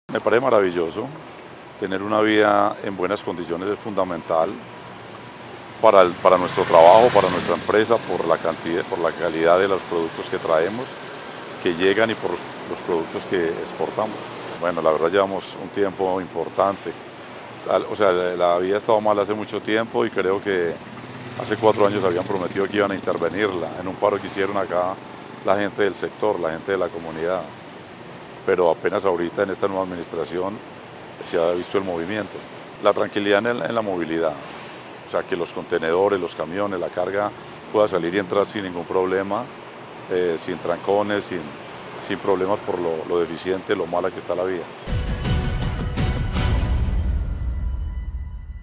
Me parece maravilloso. Tener una vía en buenas condiciones es fundamental para nuestro trabajo, para nuestra empresa, por la cantidad, por la calidad de los productos que traemos, que llegan y por los productos que exportamos. Bueno, la verdad llevamos un tiempo importante. O sea, la vía ha estado mal hace mucho tiempo y creo que hace 4 años habían prometido que iban a intervenirla en un paro que hicieron acá la gente del sector, la gente de la comunidad. Pero apenas ahorita en esta nueva administración se ha visto el movimiento. La tranquilidad en la movilidad, o sea, que los contenedores, los camiones, la carga pueda salir y entrar sin ningún problema, sin trancones, sin problemas por lo deficiente, lo mala que está la vía.